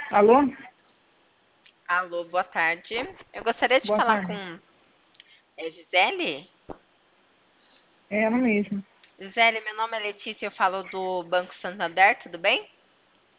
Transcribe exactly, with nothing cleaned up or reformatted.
Alô? Alô, boa tarde. Eu gostaria de Boa falar tarde. com é, Gisele. É ela mesma. Gisele, meu nome é Letícia, eu falo do Banco Santander, tudo bem?